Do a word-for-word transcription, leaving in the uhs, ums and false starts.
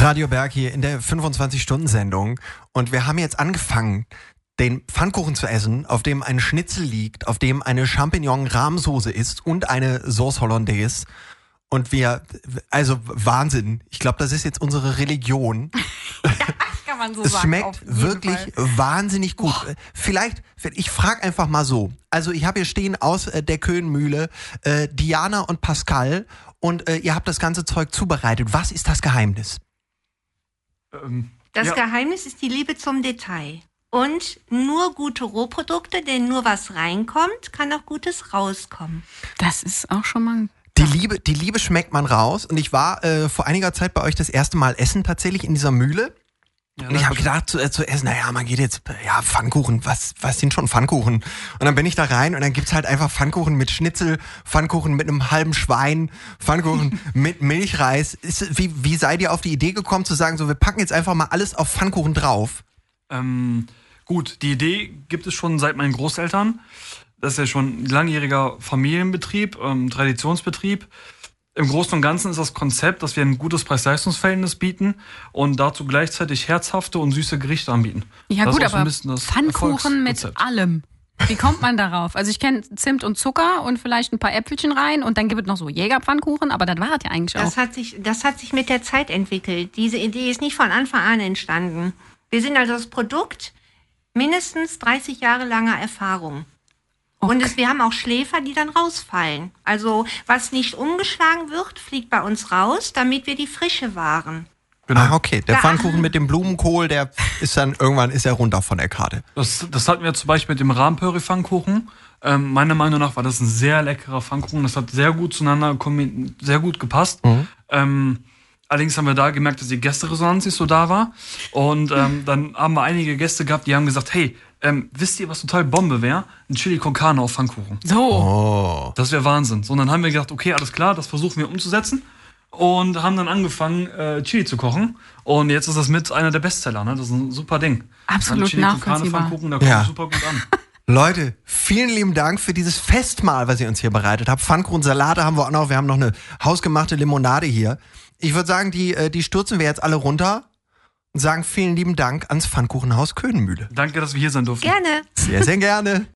Radio Berg hier in der fünfundzwanzig-Stunden-Sendung und wir haben jetzt angefangen, den Pfannkuchen zu essen, auf dem ein Schnitzel liegt, auf dem eine Champignon-Rahmsoße ist und eine Sauce Hollandaise. Und wir, also Wahnsinn. Ich glaube, das ist jetzt unsere Religion. Ja, kann man so es sagen. schmeckt wirklich Fall. wahnsinnig gut. Boah. Vielleicht, ich frage einfach mal so. Also ich habe hier stehen aus äh, der Köhnmühle äh, Diana und Pascal und äh, ihr habt das ganze Zeug zubereitet. Was ist das Geheimnis? Ähm, das ja. Geheimnis ist die Liebe zum Detail. Und nur gute Rohprodukte, denn nur was reinkommt, kann auch Gutes rauskommen. Das ist auch schon mal... Die Liebe, die Liebe schmeckt man raus. Und ich war äh, vor einiger Zeit bei euch das erste Mal essen tatsächlich in dieser Mühle. Ja, und ich habe gedacht zu, äh, zu essen, naja, man geht jetzt, ja, Pfannkuchen, was, was sind schon Pfannkuchen? Und dann bin ich da rein und dann gibt's halt einfach Pfannkuchen mit Schnitzel, Pfannkuchen mit einem halben Schwein, Pfannkuchen mit Milchreis. Ist, wie, wie seid ihr auf die Idee gekommen zu sagen, so wir packen jetzt einfach mal alles auf Pfannkuchen drauf? Ähm, gut, die Idee gibt es schon seit meinen Großeltern. Das ist ja schon ein langjähriger Familienbetrieb, ähm, Traditionsbetrieb. Im Großen und Ganzen ist das Konzept, dass wir ein gutes Preis-Leistungs-Verhältnis bieten und dazu gleichzeitig herzhafte und süße Gerichte anbieten. Ja das gut, ist auch so aber ein bisschen das Pfannkuchen mit allem. Wie kommt man darauf? Also ich kenne Zimt und Zucker und vielleicht ein paar Äpfelchen rein und dann gibt es noch so Jägerpfannkuchen, aber das war es ja eigentlich auch. Das hat sich, das hat sich mit der Zeit entwickelt. Diese Idee ist nicht von Anfang an entstanden. Wir sind also das Produkt mindestens dreißig Jahre langer Erfahrung. Okay. Und es, wir haben auch Schläfer, die dann rausfallen. Also was nicht umgeschlagen wird, fliegt bei uns raus, damit wir die Frische wahren. Genau. Ah, okay. Der da, Pfannkuchen mit dem Blumenkohl, der ist dann irgendwann ist er runter von der Karte. Das, das hatten wir zum Beispiel mit dem Rahmpöri-Pfannkuchen. Ähm, meiner Meinung nach war das ein sehr leckerer Pfannkuchen. Das hat sehr gut zueinander sehr gut gepasst. Mhm. Ähm, allerdings haben wir da gemerkt, dass die Gästeresonanz nicht so da war. Und ähm, dann haben wir einige Gäste gehabt, die haben gesagt, hey, Ähm, wisst ihr, was total Bombe wäre? Ein Chili con Carne auf Pfannkuchen. So. Oh. Das wäre Wahnsinn. So, und dann haben wir gedacht, okay, alles klar, das versuchen wir umzusetzen. Und haben dann angefangen, äh, Chili zu kochen. Und jetzt ist das mit einer der Bestseller, ne? Das ist ein super Ding. Absolut Chili con Carne nachvollziehbar. Pfannkuchen, da kommt ja. super gut an. Leute, vielen lieben Dank für dieses Festmahl, was ihr uns hier bereitet habt. Pfannkuchen, Salate haben wir auch noch. Wir haben noch eine hausgemachte Limonade hier. Ich würde sagen, die, die stürzen wir jetzt alle runter. Und sagen vielen lieben Dank ans Pfannkuchenhaus Köhnmühle. Danke, dass wir hier sein durften. Gerne. Sehr, sehr gerne.